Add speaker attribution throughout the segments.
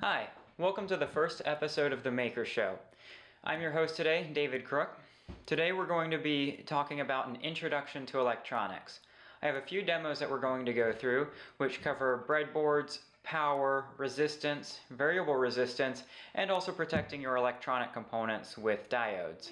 Speaker 1: Hi, welcome to the first episode of The Maker Show. I'm your host today, David Crook. Today we're going to be talking about an introduction to electronics. I have a few demos that we're going to go through, which cover breadboards, power, resistance, variable resistance, and also protecting your electronic components with diodes.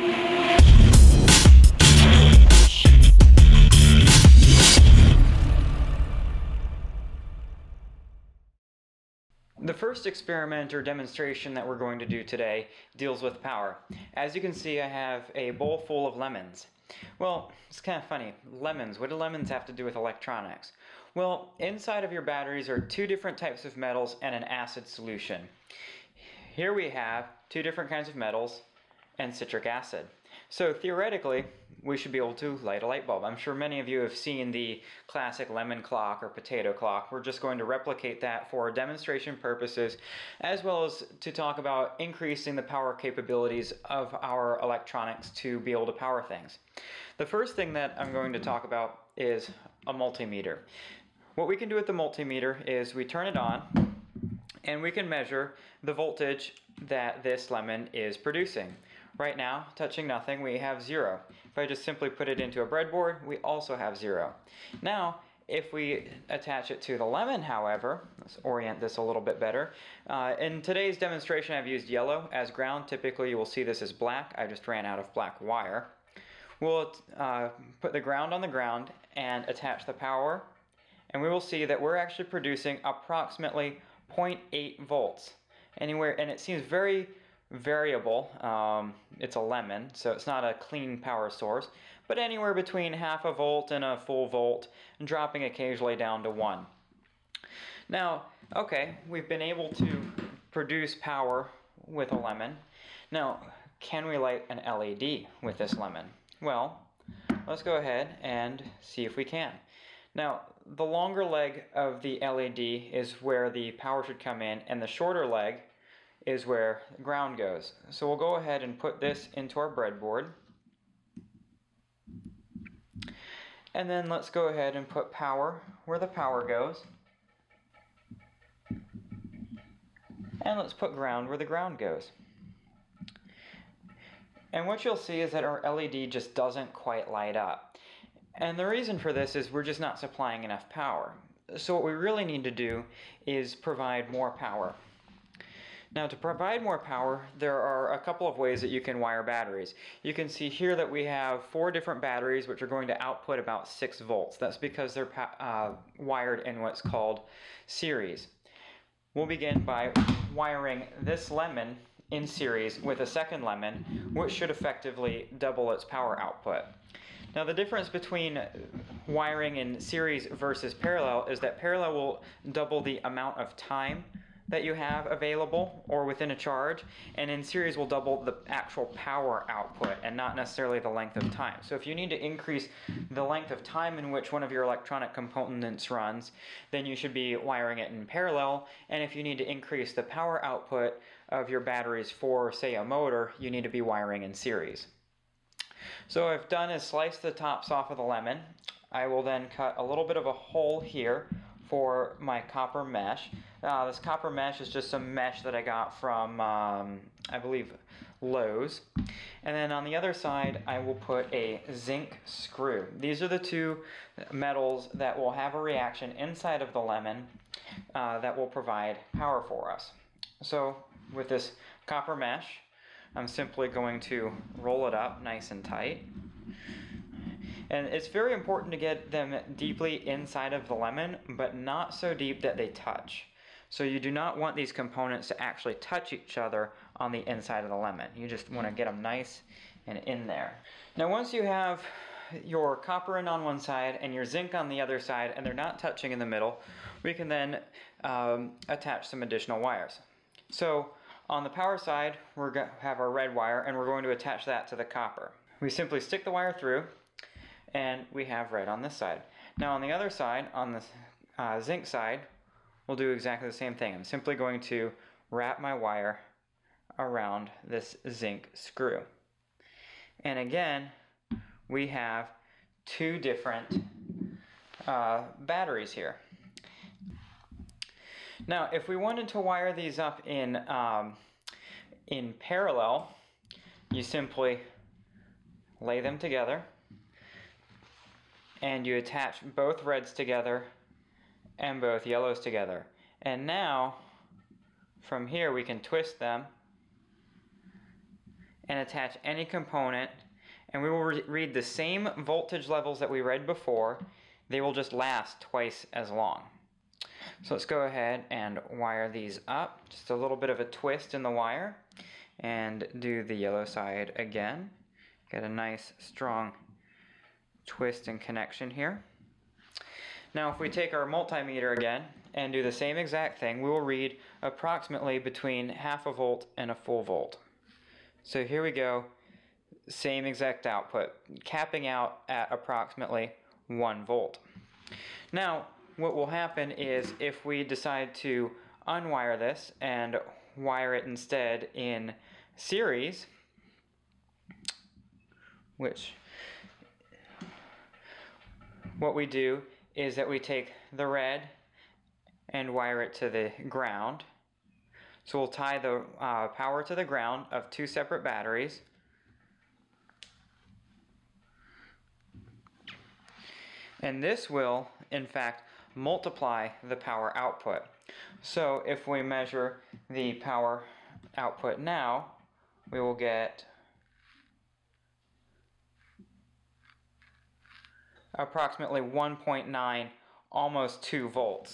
Speaker 1: The first experiment or demonstration that we're going to do today deals with power. As you can see, I have a bowl full of lemons. Well, it's kind of funny. Lemons, what do lemons have to do with electronics? Well, inside of your batteries are two different types of metals and an acid solution. Here we have two different kinds of metals and citric acid. So theoretically, we should be able to light a light bulb. I'm sure many of you have seen the classic lemon clock or potato clock. We're just going to replicate that for demonstration purposes, as well as to talk about increasing the power capabilities of our electronics to be able to power things. The first thing that I'm going to talk about is a multimeter. What we can do with the multimeter is we turn it on and we can measure the voltage that this lemon is producing. Right now, touching nothing, we have 0. If I just simply put it into a breadboard, we also have 0. Now, if we attach it to the lemon, however, let's orient this a little bit better. In today's demonstration, I've used yellow as ground. Typically, you will see this as black. I just ran out of black wire. We'll put the ground on the ground and attach the power, and we will see that we're actually producing approximately 0.8 volts. And it seems very variable. It's a lemon, so it's not a clean power source, but anywhere between half a volt and a full volt, dropping occasionally down to 1. Now, okay, we've been able to produce power with a lemon. Now, can we light an LED with this lemon? Well, let's go ahead and see if we can. Now, the longer leg of the LED is where the power should come in, and the shorter leg is where ground goes. So we'll go ahead and put this into our breadboard. And then let's go ahead and put power where the power goes. And let's put ground where the ground goes. And what you'll see is that our LED just doesn't quite light up. And the reason for this is we're just not supplying enough power. So what we really need to do is provide more power. Now, to provide more power, there are a couple of ways that you can wire batteries. You can see here that we have 4 different batteries which are going to output about 6 volts. That's because they're wired in what's called series. We'll begin by wiring this lemon in series with a second lemon, which should effectively double its power output. Now, the difference between wiring in series versus parallel is that parallel will double the amount of time that you have available or within a charge, and in series will double the actual power output and not necessarily the length of time. So if you need to increase the length of time in which one of your electronic components runs, then you should be wiring it in parallel, and if you need to increase the power output of your batteries for, say, a motor, you need to be wiring in series. So what I've done is slice the tops off of the lemon. I will then cut a little bit of a hole here for my copper mesh. This copper mesh is just some mesh that I got from, I believe, Lowe's. And then on the other side, I will put a zinc screw. These are the two metals that will have a reaction inside of the lemon that will provide power for us. So with this copper mesh, I'm simply going to roll it up nice and tight. And it's very important to get them deeply inside of the lemon, but not so deep that they touch. So you do not want these components to actually touch each other on the inside of the lemon. You just want to get them nice and in there. Now, once you have your copper in on one side and your zinc on the other side, and they're not touching in the middle, we can then attach some additional wires. So on the power side, we're going to have our red wire, and we're going to attach that to the copper. We simply stick the wire through, and we have red on this side. Now on the other side, on the zinc side, we'll do exactly the same thing. I'm simply going to wrap my wire around this zinc screw. And again, we have 2 different batteries here. Now, if we wanted to wire these up in parallel, you simply lay them together and you attach both reds together and both yellows together. And now, from here we can twist them and attach any component, and we will read the same voltage levels that we read before. They will just last twice as long. So let's go ahead and wire these up. Just a little bit of a twist in the wire, and do the yellow side again. Get a nice strong twist and connection here. Now if we take our multimeter again and do the same exact thing, we will read approximately between half a volt and a full volt. So here we go, same exact output, capping out at approximately 1 volt. Now what will happen is, if we decide to unwire this and wire it instead in series, which what we do is that we take the red and wire it to the ground. So we'll tie the power to the ground of 2 separate batteries. And this will, in fact, multiply the power output. So if we measure the power output now, we will get approximately 1.9, almost 2 volts.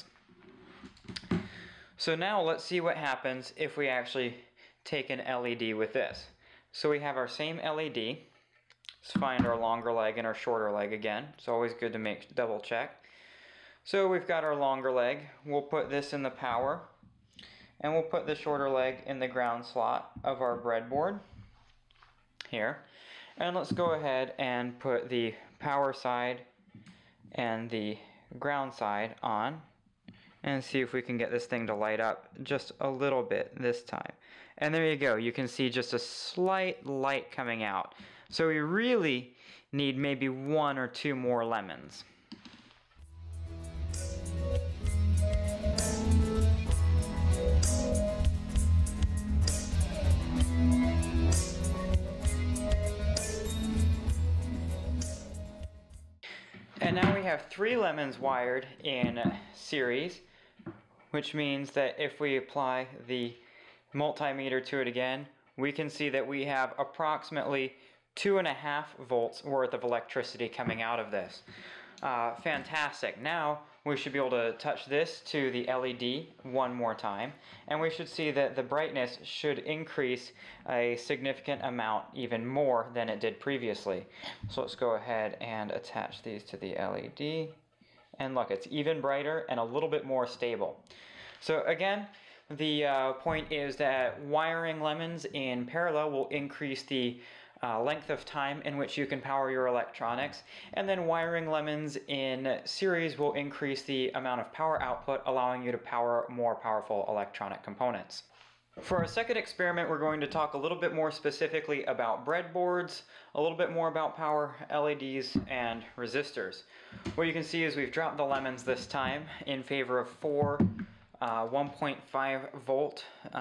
Speaker 1: So now let's see what happens if we actually take an LED with this. So we have our same LED. Let's find our longer leg and our shorter leg again. It's always good to double check. So we've got our longer leg. We'll put this in the power, and we'll put the shorter leg in the ground slot of our breadboard here. And let's go ahead and put the power side and the ground side on, and see if we can get this thing to light up just a little bit this time. And there you go, you can see just a slight light coming out. So we really need maybe 1 or 2 more lemons. And now we have 3 lemons wired in series, which means that if we apply the multimeter to it again, we can see that we have approximately 2.5 volts worth of electricity coming out of this. Fantastic. Now we should be able to touch this to the LED one more time, and we should see that the brightness should increase a significant amount, even more than it did previously. So let's go ahead and attach these to the LED, and look, it's even brighter and a little bit more stable. So again, the point is that wiring lemons in parallel will increase the length of time in which you can power your electronics, and then wiring lemons in series will increase the amount of power output, allowing you to power more powerful electronic components. For our second experiment, we're going to talk a little bit more specifically about breadboards, a little bit more about power LEDs, and resistors. What you can see is we've dropped the lemons this time in favor of 4 1.5 volt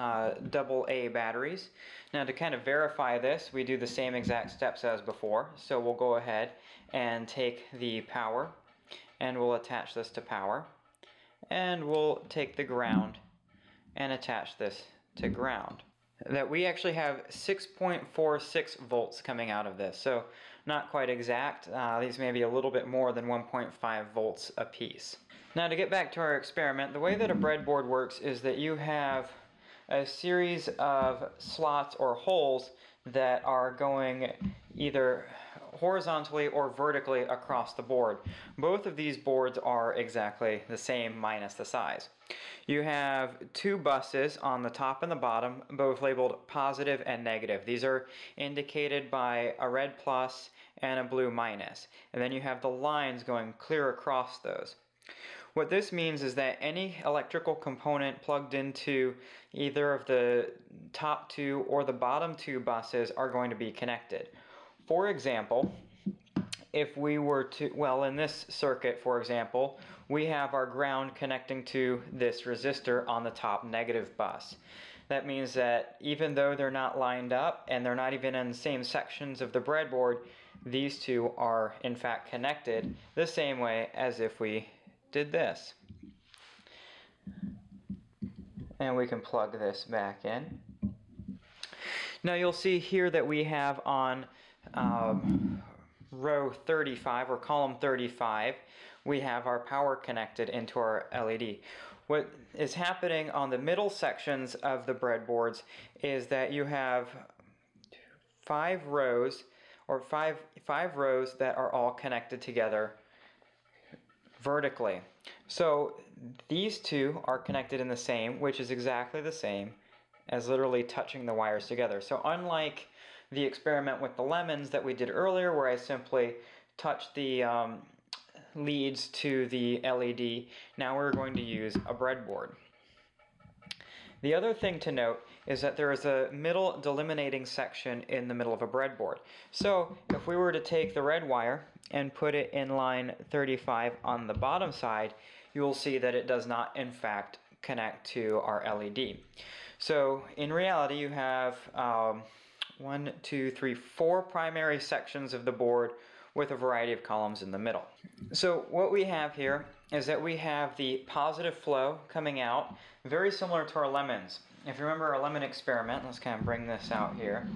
Speaker 1: AA batteries. Now to kind of verify this, we do the same exact steps as before. So we'll go ahead and take the power, and we'll attach this to power, and we'll take the ground and attach this to ground. That we actually have 6.46 volts coming out of this, so not quite exact. These may be a little bit more than 1.5 volts a piece. Now to get back to our experiment, the way that a breadboard works is that you have a series of slots or holes that are going either horizontally or vertically across the board. Both of these boards are exactly the same minus the size. You have 2 buses on the top and the bottom, both labeled positive and negative. These are indicated by a red plus and a blue minus. And then you have the lines going clear across those. What this means is that any electrical component plugged into either of the top 2 or the bottom 2 buses are going to be connected. For example, if we were to, well, in this circuit, for example, we have our ground connecting to this resistor on the top negative bus. That means that even though they're not lined up and they're not even in the same sections of the breadboard, these two are in fact connected the same way as if we did this. And we can plug this back in. Now you'll see here that we have on row 35 or column 35, we have our power connected into our LED. What is happening on the middle sections of the breadboards is that you have five rows that are all connected together vertically. So these two are connected in the same, which is exactly the same as literally touching the wires together. So unlike the experiment with the lemons that we did earlier, where I simply touched the leads to the LED, now we're going to use a breadboard. The other thing to note is that there is a middle delimiting section in the middle of a breadboard. So if we were to take the red wire and put it in line 35 on the bottom side, you will see that it does not in fact connect to our LED. So in reality you have 4 primary sections of the board with a variety of columns in the middle. So what we have here is that we have the positive flow coming out, very similar to our lemons. If you remember our lemon experiment, let's kind of bring this out here.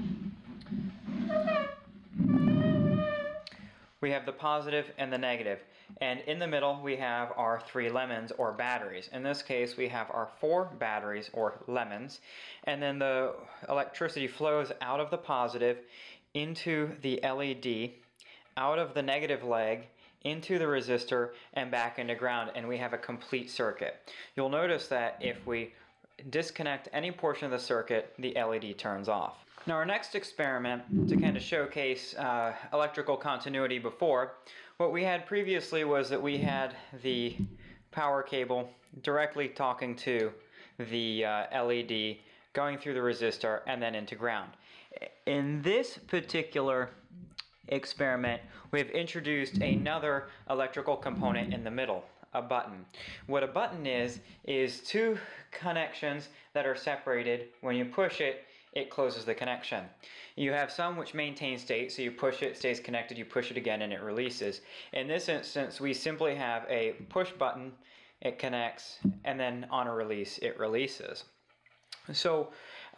Speaker 1: We have the positive and the negative, and in the middle we have our 3 lemons or batteries. In this case we have our 4 batteries or lemons, and then the electricity flows out of the positive into the LED, out of the negative leg, into the resistor, and back into ground, and we have a complete circuit. You'll notice that if we disconnect any portion of the circuit, the LED turns off. Now our next experiment, to kind of showcase electrical continuity before, what we had previously was that we had the power cable directly talking to the LED, going through the resistor, and then into ground. In this particular experiment, we've introduced another electrical component in the middle, a button. What a button is 2 connections that are separated. When you push it, it closes the connection. You have some which maintain state, so you push it, stays connected, you push it again, and it releases. In this instance, we simply have a push button, it connects, and then on a release, it releases. So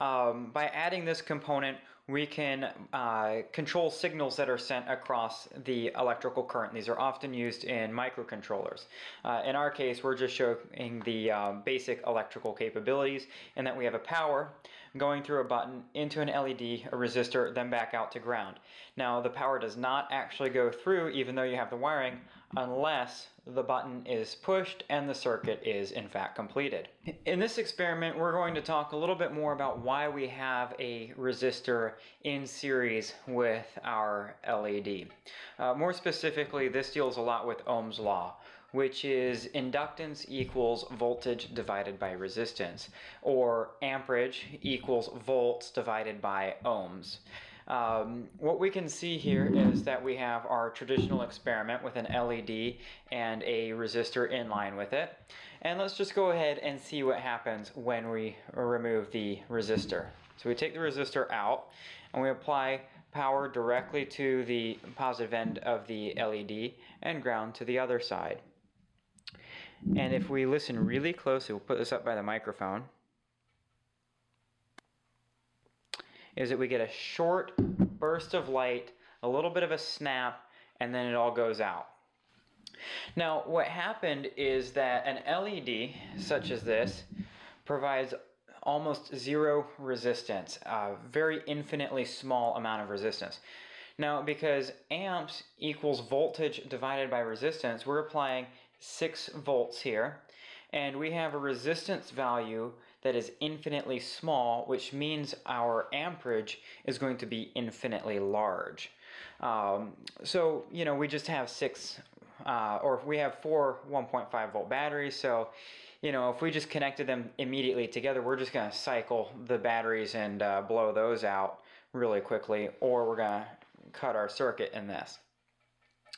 Speaker 1: by adding this component, we can control signals that are sent across the electrical current. These are often used in microcontrollers. In our case, we're just showing the basic electrical capabilities, and that we have a power going through a button into an LED, a resistor, then back out to ground. Now, the power does not actually go through, even though you have the wiring, unless the button is pushed and the circuit is in fact completed. In this experiment, we're going to talk a little bit more about why we have a resistor in series with our LED. More specifically, this deals a lot with Ohm's law, which is inductance equals voltage divided by resistance, or amperage equals volts divided by ohms. What we can see here is that we have our traditional experiment with an LED and a resistor in line with it. And let's just go ahead and see what happens when we remove the resistor. So we take the resistor out and we apply power directly to the positive end of the LED and ground to the other side. And if we listen really closely, we'll put this up by the microphone, is that we get a short burst of light, a little bit of a snap, and then it all goes out. Now, what happened is that an LED, such as this, provides almost zero resistance, a very infinitely small amount of resistance. Now, because amps equals voltage divided by resistance, we're applying 6 volts here, and we have a resistance value that is infinitely small, which means our amperage is going to be infinitely large. So, you know, we just have 6, or we have 4 1.5 volt batteries, so, you know, if we just connected them immediately together, we're just going to cycle the batteries and blow those out really quickly, or we're going to cut our circuit in this.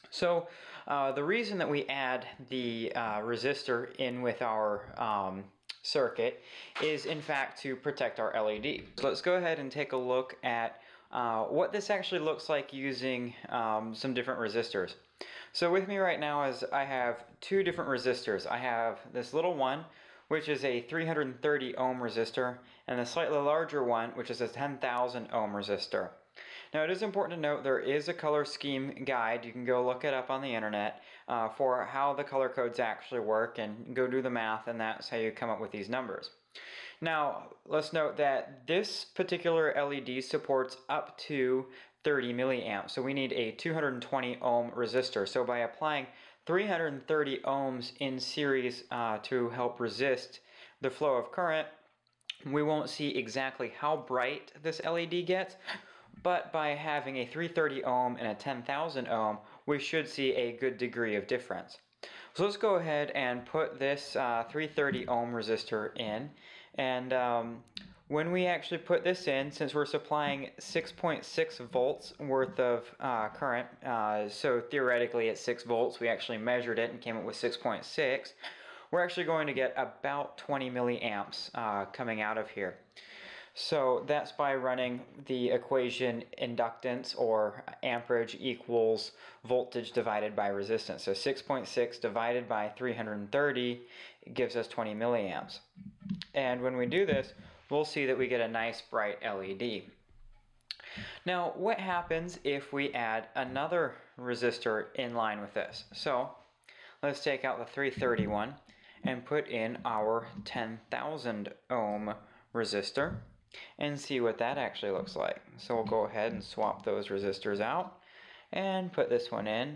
Speaker 1: So the reason that we add the resistor in with our circuit is in fact to protect our LED. So let's go ahead and take a look at what this actually looks like using some different resistors. So with me right now is I have two different resistors. I have this little one, which is a 330 ohm resistor, and the slightly larger one, which is a 10,000 ohm resistor. Now it is important to note there is a color scheme guide. You can go look it up on the internet for how the color codes actually work and go do the math, and that's how you come up with these numbers. Now let's note that this particular LED supports up to 30 milliamps, so we need a 220 ohm resistor. So by applying 330 ohms in series to help resist the flow of current, we won't see exactly how bright this LED gets, but by having a 330 ohm and a 10,000 ohm, we should see a good degree of difference. So let's go ahead and put this 330 ohm resistor in, and when we actually put this in, since we're supplying 6.6 volts worth of current, so theoretically at 6 volts, we actually measured it and came up with 6.6, we're actually going to get about 20 milliamps coming out of here. So that's by running the equation inductance or amperage equals voltage divided by resistance. So 6.6 divided by 330 gives us 20 milliamps. And when we do this, we'll see that we get a nice bright LED. Now, what happens if we add another resistor in line with this? So let's take out the 331 and put in our 10,000 ohm resistor and see what that actually looks like. So we'll go ahead and swap those resistors out and put this one in,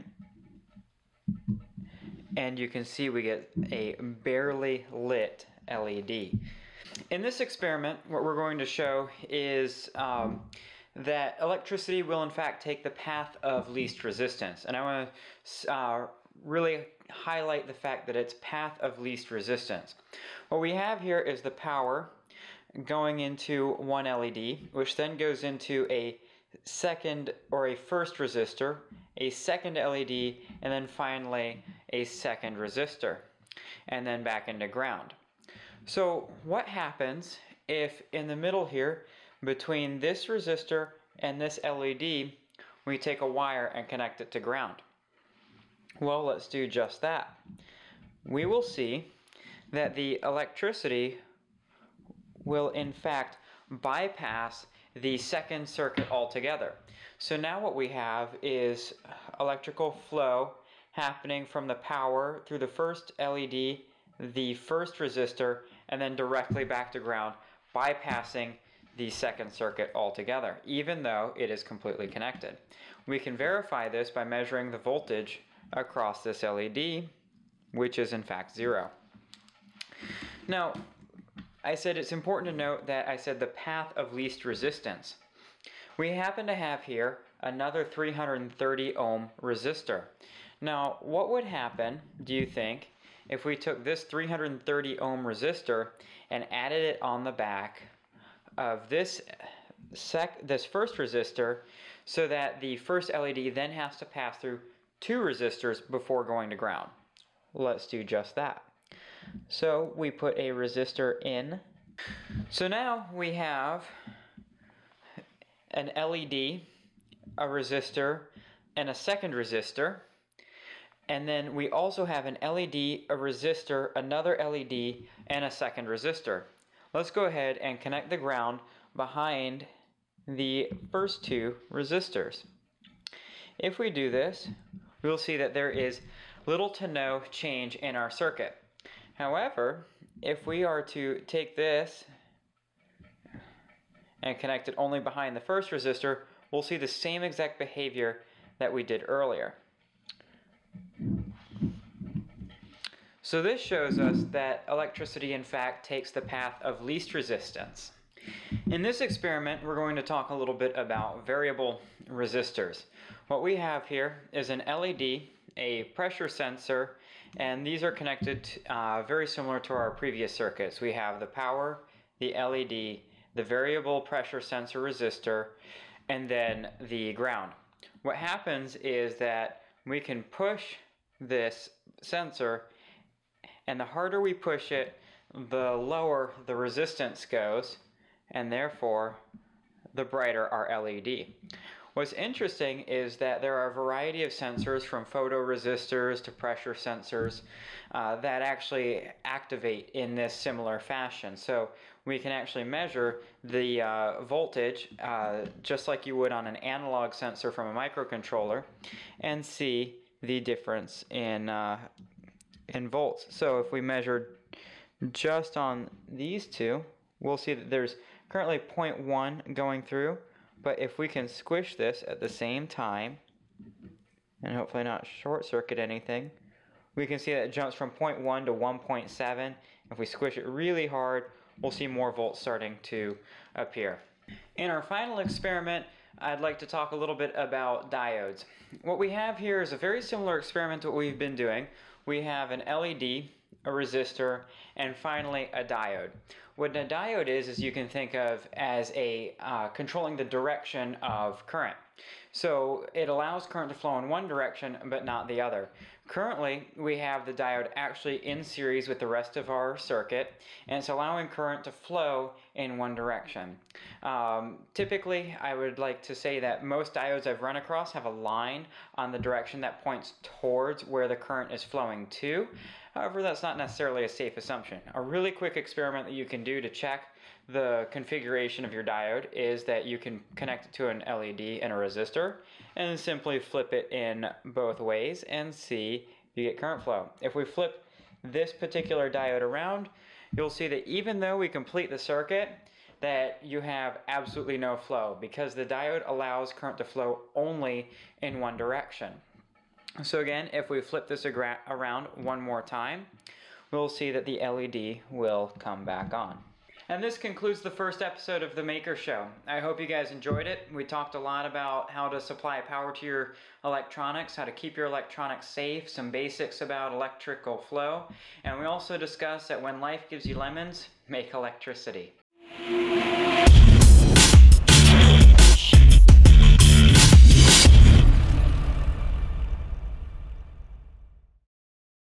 Speaker 1: and you can see we get a barely lit LED. In this experiment, what we're going to show is that electricity will in fact take the path of least resistance, and I want to really highlight the fact that it's path of least resistance. What we have here is the power going into one LED, which then goes into a second or a first resistor, a second LED, and then finally a second resistor, and then back into ground. So what happens if in the middle here, between this resistor and this LED, we take a wire and connect it to ground? Well, let's do just that. We will see that the electricity will in fact bypass the second circuit altogether. So now what we have is electrical flow happening from the power through the first LED, the first resistor, and then directly back to ground, bypassing the second circuit altogether, even though it is completely connected. We can verify this by measuring the voltage across this LED, which is in fact 0. Now, I said it's important to note that I said the path of least resistance. We happen to have here another 330 ohm resistor. Now, what would happen, do you think, if we took this 330 ohm resistor and added it on the back of this first resistor, so that the first LED then has to pass through two resistors before going to ground? Let's do just that. So we put a resistor in. So now we have an LED, a resistor, and a second resistor. And then we also have an LED, a resistor, another LED, and a second resistor. Let's go ahead and connect the ground behind the first two resistors. If we do this, we'll see that there is little to no change in our circuit. However, if we are to take this and connect it only behind the first resistor, we'll see the same exact behavior that we did earlier. So this shows us that electricity in fact takes the path of least resistance. In this experiment, we're going to talk a little bit about variable resistors. What we have here is an LED, a pressure sensor, and these are connected very similar to our previous circuits. We have the power, the LED, the variable pressure sensor resistor, and then the ground. What happens is that we can push this sensor, and the harder we push it, the lower the resistance goes, and therefore the brighter our LED. What's interesting is that there are a variety of sensors, from photoresistors to pressure sensors, that actually activate in this similar fashion. So we can actually measure the voltage just like you would on an analog sensor from a microcontroller, and see the difference in volts. So if we measure just on these two, we'll see that there's currently 0.1 going through. But if we can squish this at the same time, and hopefully not short circuit anything, we can see that it jumps from 0.1 to 1.7. If we squish it really hard, we'll see more volts starting to appear. In our final experiment, I'd like to talk a little bit about diodes. What we have here is a very similar experiment to what we've been doing. We have an LED, a resistor, and finally a diode. What a diode is you can think of as a controlling the direction of current. So it allows current to flow in one direction but not the other. Currently, we have the diode actually in series with the rest of our circuit, and it's allowing current to flow in one direction. Typically, I would like to say that most diodes I've run across have a line on the direction that points towards where the current is flowing to. However, that's not necessarily a safe assumption. A really quick experiment that you can do to check the configuration of your diode is that you can connect it to an LED and a resistor, and then simply flip it in both ways and see if you get current flow. If we flip this particular diode around, you'll see that even though we complete the circuit, that you have absolutely no flow, because the diode allows current to flow only in one direction. So again, if we flip this around one more time, we'll see that the LED will come back on. And this concludes the first episode of The Maker Show. I hope you guys enjoyed it. We talked a lot about how to supply power to your electronics, how to keep your electronics safe, some basics about electrical flow, and we also discussed that when life gives you lemons, make electricity.